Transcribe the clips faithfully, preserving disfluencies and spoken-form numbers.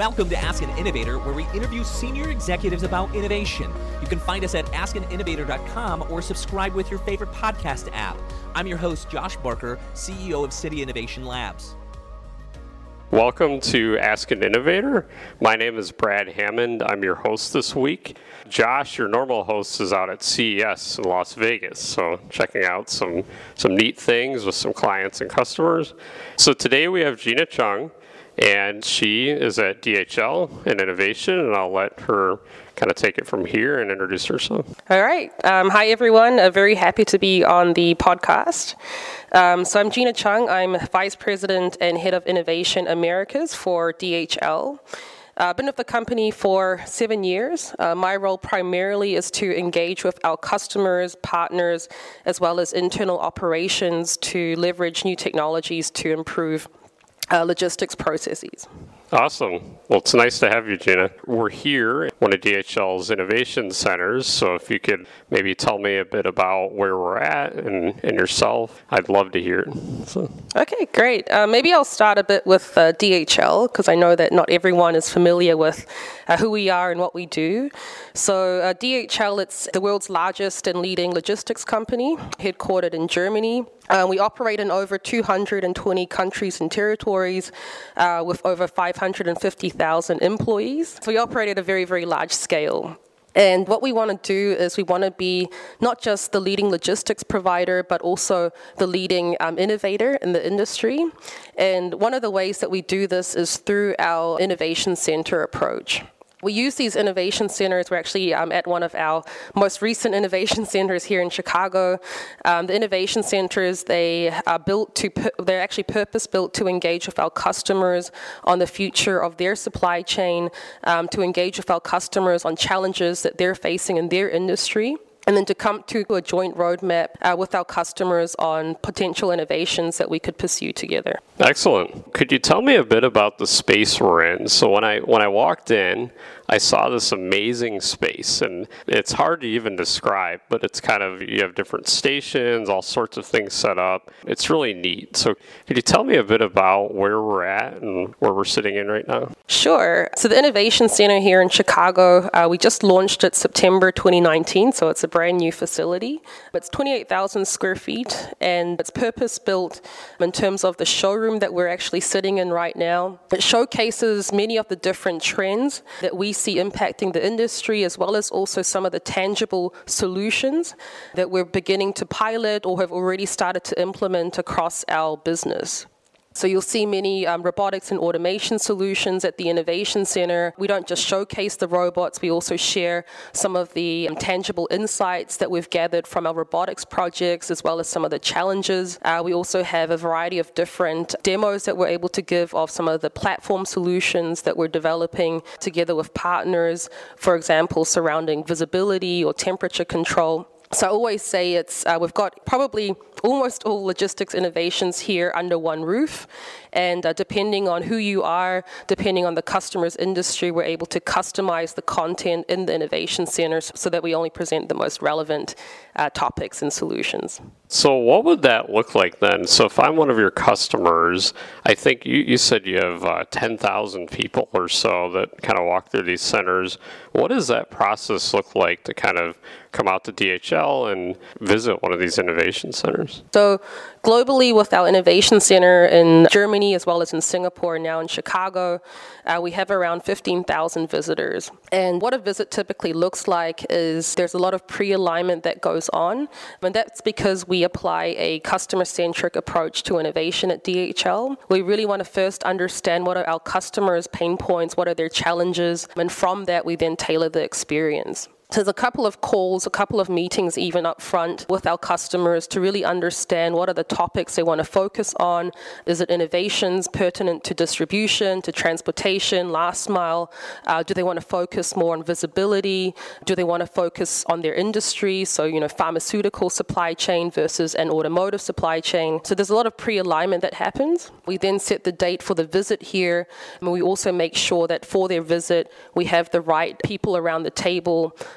Welcome to Ask an Innovator, where we interview senior executives about innovation. You can find us at ask an innovator dot com or subscribe with your favorite podcast app. I'm your host, Josh Barker, C E O of City Innovation Labs. Welcome to Ask an Innovator. My name is Brad Hammond. I'm your host this week. Josh, your normal host, is out at C E S in Las Vegas, so checking out some, some neat things with some clients and customers. So today we have Gina Chung, and she is at D H L in Innovation, and I'll let her kind of take it from here and introduce herself. All right. Um, hi, everyone. Uh, very happy to be on the podcast. Um, so I'm Gina Chung. I'm Vice President and Head of Innovation Americas for D H L. I've uh, been with the company for seven years. Uh, my role primarily is to engage with our customers, partners, as well as internal operations to leverage new technologies to improve uh, logistics processes. Awesome. Well, it's nice to have you, Gina. We're here at one of D H L's innovation centers, so if you could maybe tell me a bit about where we're at and, and yourself, I'd love to hear it. So. Okay, great. Uh, maybe I'll start a bit with uh, D H L, because I know that not everyone is familiar with uh, who we are and what we do. So uh, D H L, it's the world's largest and leading logistics company, headquartered in Germany. Uh, we operate in over two hundred twenty countries and territories uh, with over five hundred fifty thousand employees. So we operate at a very, very large scale. And what we want to do is we want to be not just the leading logistics provider, but also the leading um, innovator in the industry. And one of the ways that we do this is through our innovation center approach. We use these innovation centers. We're actually um, at one of our most recent innovation centers here in Chicago. Um, the innovation centers, they are built to, they're actually purpose-built to engage with our customers on the future of their supply chain, um, to engage with our customers on challenges that they're facing in their industry, and then to come to a joint roadmap uh, with our customers on potential innovations that we could pursue together. Excellent. Could you tell me a bit about the space we're in? So when I when I walked in, I saw this amazing space, and it's hard to even describe, but it's kind of, you have different stations, all sorts of things set up. It's really neat. So could you tell me a bit about where we're at and where we're sitting in right now? Sure. So the Innovation Center here in Chicago, uh, we just launched it September twenty nineteen, so it's a brand new facility. It's twenty-eight thousand square feet, and it's purpose-built in terms of the showroom that we're actually sitting in right now. It showcases many of the different trends that we see impacting the industry, as well as also some of the tangible solutions that we're beginning to pilot or have already started to implement across our business. So you'll see many um, robotics and automation solutions at the Innovation Center. We don't just showcase the robots, we also share some of the um, tangible insights that we've gathered from our robotics projects, as well as some of the challenges. Uh, we also have a variety of different demos that we're able to give of some of the platform solutions that we're developing together with partners, for example, surrounding visibility or temperature control. So I always say it's uh, we've got probably almost all logistics innovations here under one roof, and uh, depending on who you are, depending on the customer's industry, we're able to customize the content in the innovation centers so that we only present the most relevant uh, topics and solutions. So what would that look like then? So if I'm one of your customers, I think you, you said you have uh, ten thousand people or so that kind of walk through these centers. What does that process look like to kind of come out to D H L and visit one of these innovation centers? So globally, with our innovation center in Germany as well as in Singapore, now in Chicago, uh, we have around fifteen thousand visitors. And what a visit typically looks like is there's a lot of pre-alignment that goes on, and that's because we apply a customer-centric approach to innovation at D H L. We really want to first understand what are our customers' pain points, what are their challenges, and from that we then tailor the experience. So there's a couple of calls, a couple of meetings even up front with our customers to really understand what are the topics they want to focus on. Is it innovations pertinent to distribution, to transportation, last mile? Uh, do they want to focus more on visibility? Do they want to focus on their industry? So, you know, pharmaceutical supply chain versus an automotive supply chain. So there's a lot of pre-alignment that happens. We then set the date for the visit here, and we also make sure that for their visit, we have the right people around the table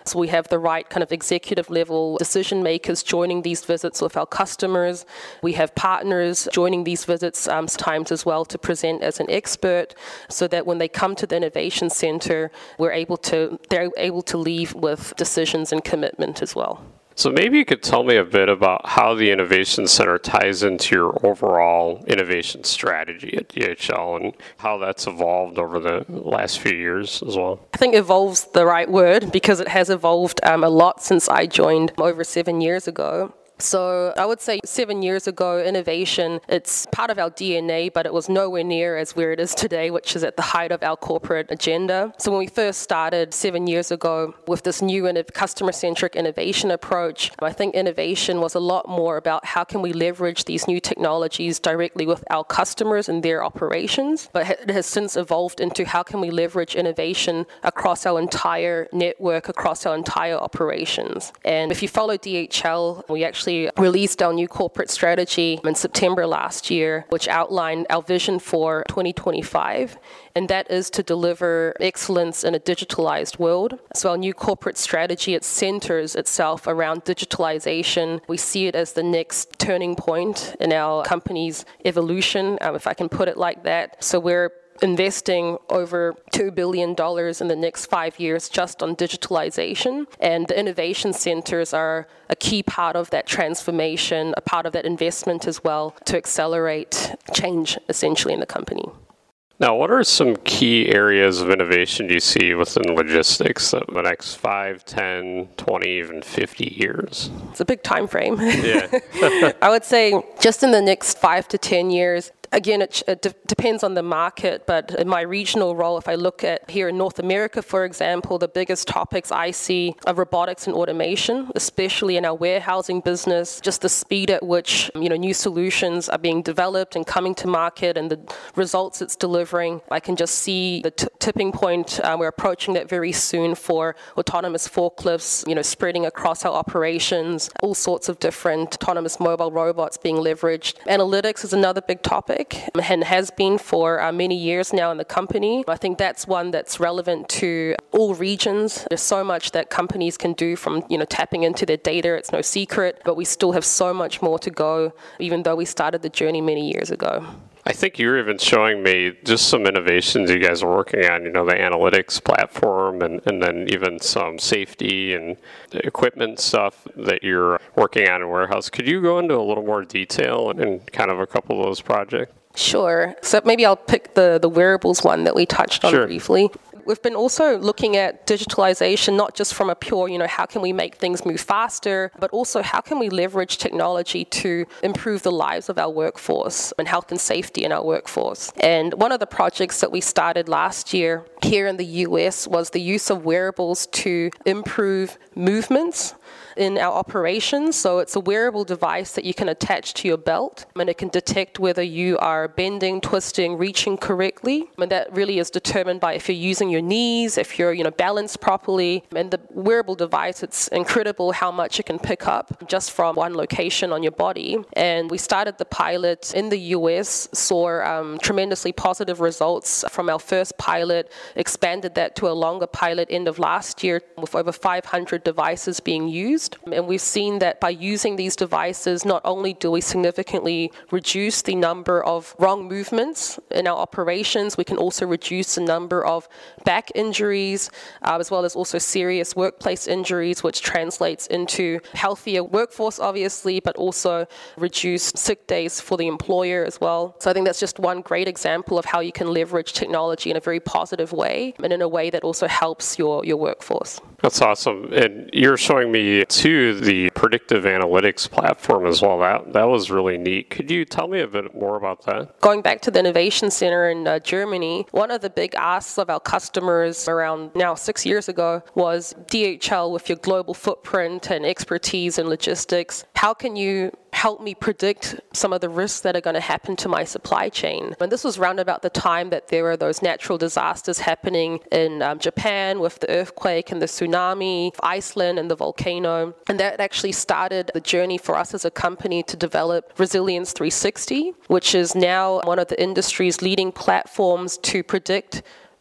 So we have the right kind of executive level decision makers joining these visits with our customers. We have partners joining these visits um, sometimes as well to present as an expert, so that when they come to the Innovation Center, we're able to they're able to leave with decisions and commitment as well. So maybe you could tell me a bit about how the Innovation Center ties into your overall innovation strategy at D H L and how that's evolved over the last few years as well. I think evolve's the right word, because it has evolved um, a lot since I joined over seven years ago. So I would say seven years ago, innovation, it's part of our D N A, but it was nowhere near as where it is today, which is at the height of our corporate agenda. So when we first started seven years ago with this new customer-centric innovation approach, I think innovation was a lot more about how can we leverage these new technologies directly with our customers and their operations. But it has since evolved into how can we leverage innovation across our entire network, across our entire operations. And if you follow D H L, we actually released our new corporate strategy in September last year, which outlined our vision for twenty twenty-five, and that is to deliver excellence in a digitalized world. So our new corporate strategy, it centers itself around digitalization. We see it as the next turning point in our company's evolution, um, if I can put it like that. So we're investing over two billion dollars in the next five years just on digitalization. And the innovation centers are a key part of that transformation, a part of that investment as well, to accelerate change essentially in the company. Now, what are some key areas of innovation do you see within logistics in the next five, ten, twenty, even fifty years? It's a big time frame. Yeah. I would say just in the next five to ten years, again, it, it de- depends on the market, but in my regional role, if I look at here in North America, for example, the biggest topics I see are robotics and automation, especially in our warehousing business, just the speed at which, you know, new solutions are being developed and coming to market and the results it's delivering. I can just see the t- tipping point. Uh, we're approaching that very soon for autonomous forklifts, you know, spreading across our operations, all sorts of different autonomous mobile robots being leveraged. Analytics is another big topic, and has been for uh, many years now in the company. I think that's one that's relevant to all regions. There's so much that companies can do from, you know, tapping into their data. It's no secret, but we still have so much more to go, even though we started the journey many years ago. I think you were even showing me just some innovations you guys are working on, you know, the analytics platform and, and then even some safety and equipment stuff that you're working on in warehouse. Could you go into a little more detail in kind of a couple of those projects? Sure. So maybe I'll pick the, the wearables one that we touched on Sure. briefly. We've been also looking at digitalization, not just from a pure, you know, how can we make things move faster, but also how can we leverage technology to improve the lives of our workforce and health and safety in our workforce. And one of the projects that we started last year here in the U S was the use of wearables to improve movements in our operations. So it's a wearable device that you can attach to your belt, and it can detect whether you are bending, twisting, reaching correctly. And that really is determined by if you're using your knees, if you're, you know, balanced properly. And the wearable device, it's incredible how much it can pick up just from one location on your body. And we started the pilot in the U S, saw um, tremendously positive results from our first pilot, expanded that to a longer pilot end of last year with over five hundred devices being used. And we've seen that by using these devices, not only do we significantly reduce the number of wrong movements in our operations, we can also reduce the number of back injuries, uh, as well as also serious workplace injuries, which translates into healthier workforce, obviously, but also reduced sick days for the employer as well. So I think that's just one great example of how you can leverage technology in a very positive way and in a way that also helps your, your workforce. That's awesome. And you're showing me, too, the predictive analytics platform as well. That that was really neat. Could you tell me a bit more about that? Going back to the Innovation Center in uh, Germany, one of the big asks of our customers around now six years ago was D H L, with your global footprint and expertise in logistics, how can you help me predict some of the risks that are going to happen to my supply chain? And this was round about the time that there were those natural disasters happening in um, Japan with the earthquake and the tsunami, Iceland and the volcano. And that actually started the journey for us as a company to develop Resilience three sixty, which is now one of the industry's leading platforms to predict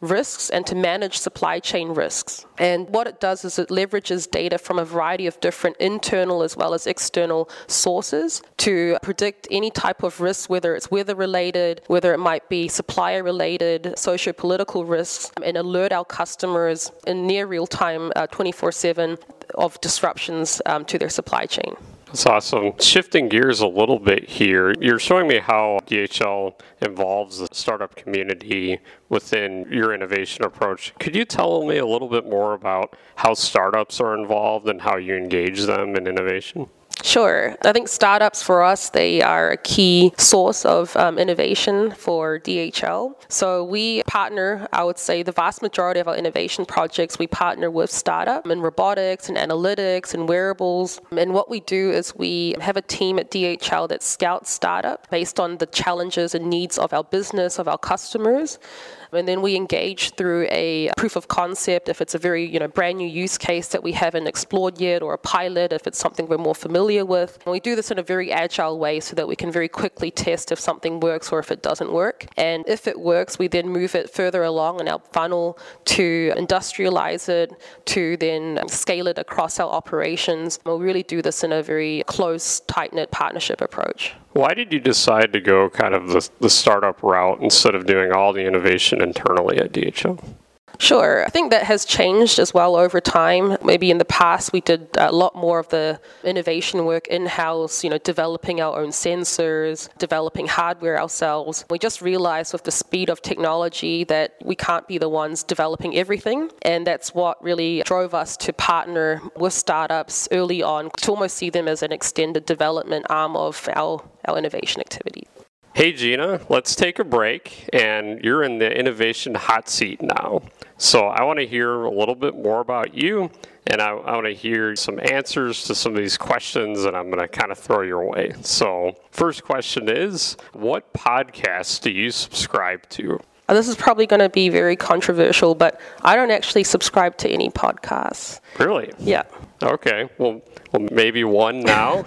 risks and to manage supply chain risks. And what it does is it leverages data from a variety of different internal as well as external sources to predict any type of risk, whether it's weather-related, whether it might be supplier-related, socio-political risks, and alert our customers in near real-time, uh, twenty-four seven, of disruptions um, to their supply chain. That's awesome. Shifting gears a little bit here, you're showing me how D H L involves the startup community within your innovation approach. Could you tell me a little bit more about how startups are involved and how you engage them in innovation? Sure. I think startups for us, they are a key source of um, innovation for D H L. So we partner, I would say the vast majority of our innovation projects, we partner with startup in robotics and analytics and wearables. And what we do is we have a team at D H L that scouts startup based on the challenges and needs of our business, of our customers. And then we engage through a proof of concept if it's a very, you know, brand new use case that we haven't explored yet, or a pilot if it's something we're more familiar with. And we do this in a very agile way so that we can very quickly test if something works or if it doesn't work. And if it works, we then move it further along in our funnel to industrialize it, to then scale it across our operations. We'll really do this in a very close, tight-knit partnership approach. Why did you decide to go kind of the, the startup route instead of doing all the innovation internally at D H L? Sure. I think that has changed as well over time. Maybe in the past, we did a lot more of the innovation work in-house, you know, developing our own sensors, developing hardware ourselves. We just realized with the speed of technology that we can't be the ones developing everything. And that's what really drove us to partner with startups early on, to almost see them as an extended development arm of our, our innovation activity. Hey Gina, let's take a break, and you're in the innovation hot seat now. So I want to hear a little bit more about you, and I, I want to hear some answers to some of these questions that I'm going to kind of throw your way. So first question is, what podcasts do you subscribe to? This is probably going to be very controversial, but I don't actually subscribe to any podcasts. Really? Yeah. Okay. Well, well maybe one now.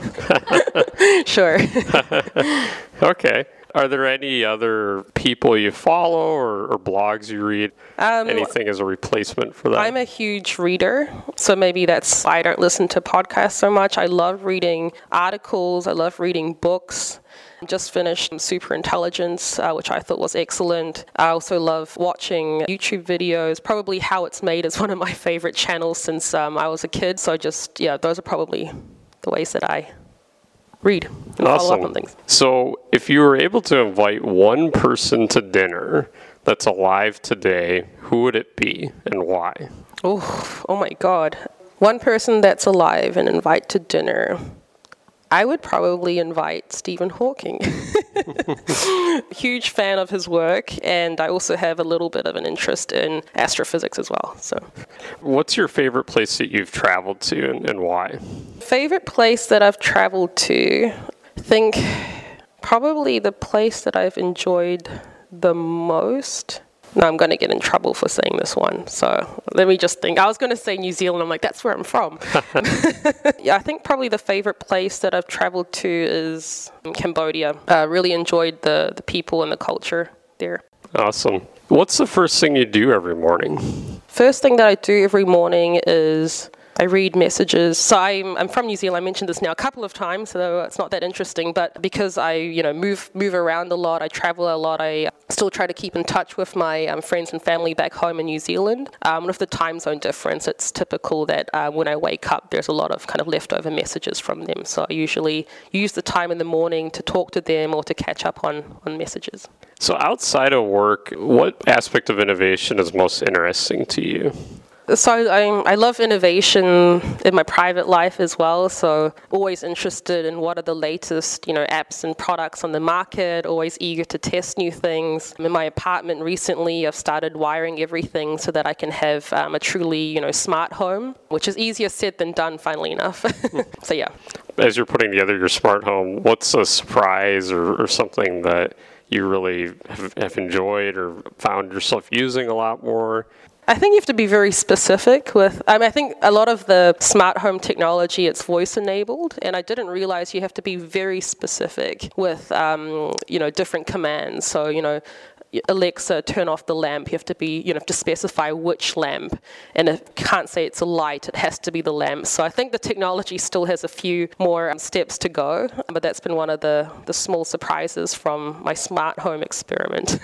Sure. Okay. Are there any other people you follow or, or blogs you read? Um, Anything as a replacement for that? I'm a huge reader, so maybe that's why I don't listen to podcasts so much. I love reading articles. I love reading books. Just finished Superintelligence, uh, which I thought was excellent. I also love watching YouTube videos. Probably How It's Made is one of my favorite channels since um, I was a kid. So just, yeah, those are probably the ways that I read and awesome. follow up on things. So if you were able to invite one person to dinner that's alive today, who would it be and why? Oh, oh my God. One person that's alive and invite to dinner. I would probably invite Stephen Hawking. Huge fan of his work, and I also have a little bit of an interest in astrophysics as well. So, what's your favorite place that you've traveled to, and, and why? Favorite place that I've traveled to, I think probably the place that I've enjoyed the most. No, I'm going to get in trouble for saying this one. So let me just think. I was going to say New Zealand. I'm like, that's where I'm from. Yeah, I think probably the favorite place that I've traveled to is Cambodia. I uh, really enjoyed the, the people and the culture there. Awesome. What's the first thing you do every morning? First thing that I do every morning is I read messages. So I'm, I'm from New Zealand. I mentioned this now a couple of times, so it's not that interesting. But because I, you know, move move around a lot, I travel a lot. I still try to keep in touch with my um, friends and family back home in New Zealand. Um, with the time zone difference, it's typical that uh, when I wake up, there's a lot of kind of leftover messages from them. So I usually use the time in the morning to talk to them or to catch up on, on messages. So outside of work, what aspect of innovation is most interesting to you? So I, I love innovation in my private life as well, so always interested in what are the latest, you know, apps and products on the market, always eager to test new things. In my apartment recently, I've started wiring everything so that I can have um, a truly, you know, smart home, which is easier said than done, funnily enough. So yeah. As you're putting together your smart home, what's a surprise or, or something that you really have, have enjoyed or found yourself using a lot more? I think you have to be very specific with, I mean, I think a lot of the smart home technology, it's voice enabled, and I didn't realize you have to be very specific with, um, you know, different commands. So, you know, Alexa, turn off the lamp. You have to be, you know, have to specify which lamp. And if you can't say it's a light, it has to be the lamp. So I think the technology still has a few more um, steps to go, but that's been one of the, the small surprises from my smart home experiment.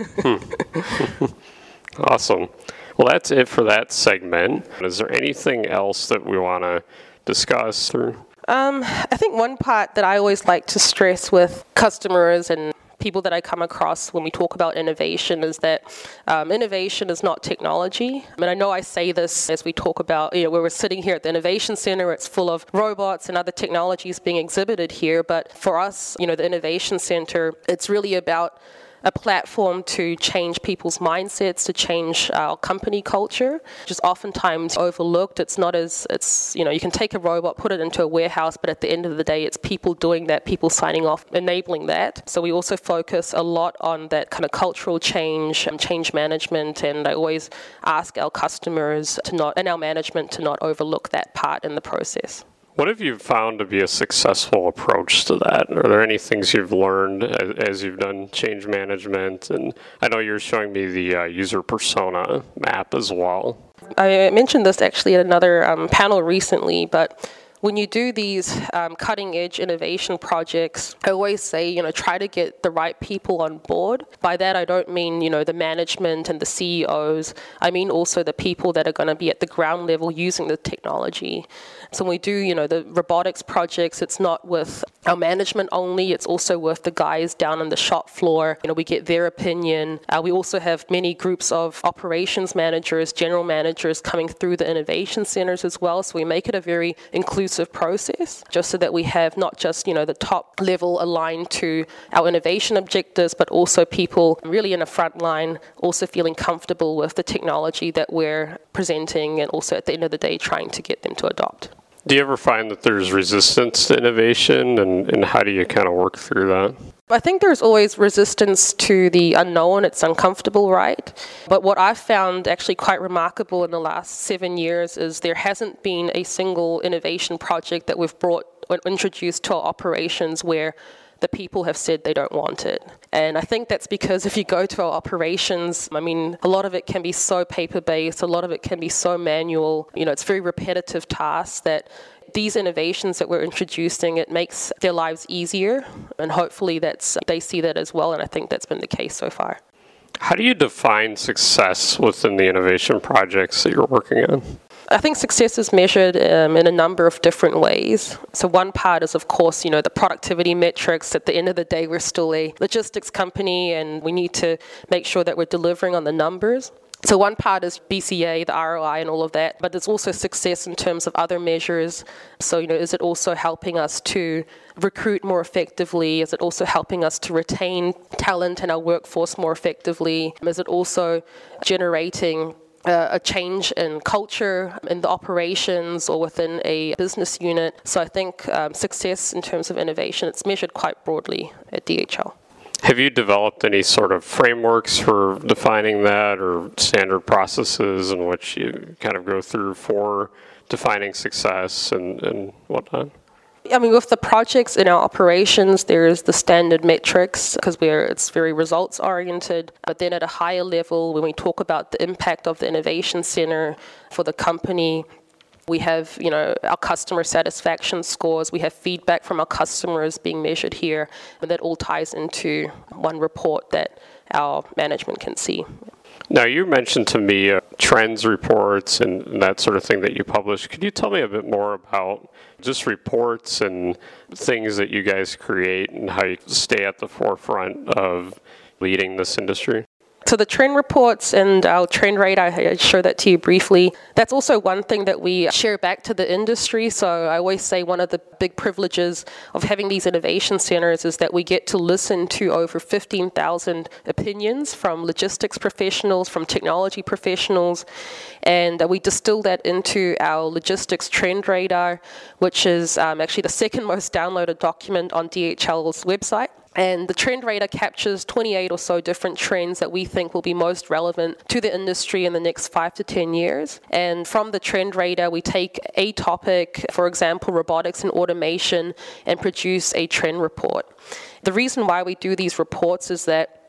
hmm. Awesome. Well, that's it for that segment. Is there anything else that we want to discuss through? Um, I think one part that I always like to stress with customers and people that I come across when we talk about innovation is that um, innovation is not technology. I mean, I know I say this as we talk about, you know, where we're sitting here at the Innovation Center, it's full of robots and other technologies being exhibited here, but for us, you know, the Innovation Center, it's really about a platform to change people's mindsets, to change our company culture, which is oftentimes overlooked. It's not as, it's, you know, you can take a robot, put it into a warehouse, but at the end of the day, it's people doing that, people signing off, enabling that. So we also focus a lot on that kind of cultural change and change management, and I always ask our customers to not, and our management to not overlook that part in the process. What have you found to be a successful approach to that? Are there any things you've learned as, as you've done change management? And I know you're showing me the uh, user persona map as well. I mentioned this actually at another um, panel recently, but when you do these um, cutting-edge innovation projects, I always say, you know, try to get the right people on board. By that, I don't mean, you know, the management and the C E Os. I mean also the people that are going to be at the ground level using the technology. So when we do, you know, the robotics projects, it's not with our management only, it's also with the guys down on the shop floor. You know, we get their opinion. Uh, we also have many groups of operations managers, general managers coming through the innovation centers as well. So we make it a very inclusive process, just so that we have not just, you know, the top level aligned to our innovation objectives, but also people really in the front line also feeling comfortable with the technology that we're presenting, and also at the end of the day trying to get them to adopt. Do you ever find that there's resistance to innovation, and, and how do you kind of work through that? I think there's always resistance to the unknown. It's uncomfortable, right? But what I've found actually quite remarkable in the last seven years is there hasn't been a single innovation project that we've brought or introduced to our operations where the people have said they don't want it. And I think that's because if you go to our operations, I mean, a lot of it can be so paper-based, a lot of it can be so manual. You know, it's very repetitive tasks that these innovations that we're introducing, it makes their lives easier, and hopefully that's they see that as well, and I think that's been the case so far. How do you define success within the innovation projects that you're working on? I think success is measured um, in a number of different ways. So one part is, of course, you know, the productivity metrics. At the end of the day, we're still a logistics company, and we need to make sure that we're delivering on the numbers. So one part is B C A, the R O I and all of that, but there's also success in terms of other measures. So, you know, is it also helping us to recruit more effectively? Is it also helping us to retain talent in our workforce more effectively? Is it also generating uh, a change in culture in the operations or within a business unit? So I think um, success in terms of innovation, it's measured quite broadly at D H L. Have you developed any sort of frameworks for defining that, or standard processes in which you kind of go through for defining success and, and whatnot? I mean, with the projects in our operations, there's the standard metrics because we're it's very results oriented. But then at a higher level, when we talk about the impact of the innovation center for the company, we have, you know, our customer satisfaction scores. We have feedback from our customers being measured here, and that all ties into one report that our management can see. Now, you mentioned to me uh, trends reports and, and that sort of thing that you publish. Could you tell me a bit more about just reports and things that you guys create and how you stay at the forefront of leading this industry? So the trend reports and our trend radar, I showed that to you briefly. That's also one thing that we share back to the industry. So I always say one of the big privileges of having these innovation centers is that we get to listen to over fifteen thousand opinions from logistics professionals, from technology professionals, and we distill that into our logistics trend radar, which is um, actually the second most downloaded document on D H L's website. And the trend radar captures twenty-eight or so different trends that we think will be most relevant to the industry in the next five to ten years. And from the trend radar, we take a topic, for example, robotics and automation, and produce a trend report. The reason why we do these reports is that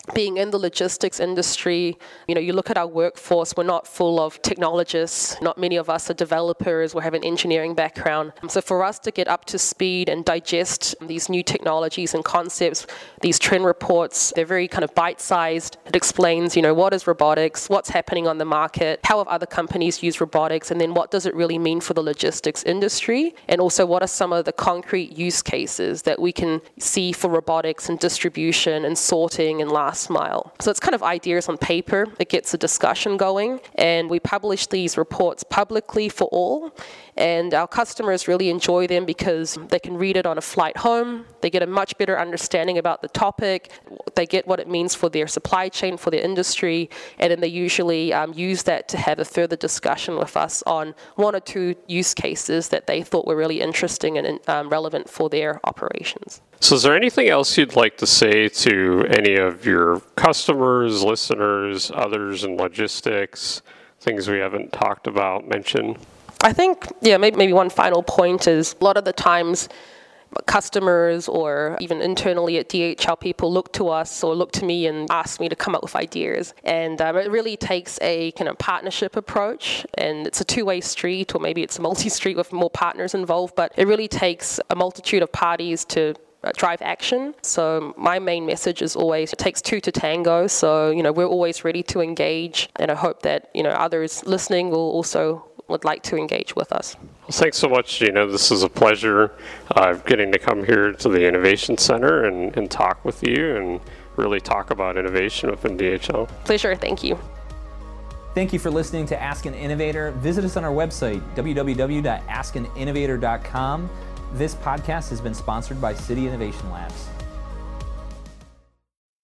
being in the logistics industry, you know, you look at our workforce, we're not full of technologists. Not many of us are developers or have an engineering background. So for us to get up to speed and digest these new technologies and concepts, these trend reports, they're very kind of bite-sized. It explains, you know, what is robotics, what's happening on the market, how have other companies used robotics, and then what does it really mean for the logistics industry, and also what are some of the concrete use cases that we can see for robotics and distribution and sorting and last mile. So it's kind of ideas on paper. It gets a discussion going, and we publish these reports publicly for all, and our customers really enjoy them because they can read it on a flight home. They get a much better understanding about the topic. They get what it means for their supply chain, for their industry, and then they usually um, use that to have a further discussion with us on one or two use cases that they thought were really interesting and um, relevant for their operations. So is there anything else you'd like to say to any of your customers, listeners, others in logistics, things we haven't talked about, mentioned? I think, yeah, maybe, maybe one final point is a lot of the times customers or even internally at D H L, people look to us or look to me and ask me to come up with ideas. And um, it really takes a kind of partnership approach, and it's a two-way street, or maybe it's a multi-street with more partners involved, but it really takes a multitude of parties to drive action. So my main message is always, it takes two to tango. So, you know, we're always ready to engage, and I hope that, you know, others listening will also would like to engage with us. Well, thanks so much, Gina. This is a pleasure uh, getting to come here to the Innovation Center and, and talk with you and really talk about innovation within D H L. Pleasure. Thank you. Thank you for listening to Ask an Innovator. Visit us on our website, w w w dot ask an innovator dot com. This podcast has been sponsored by City Innovation Labs.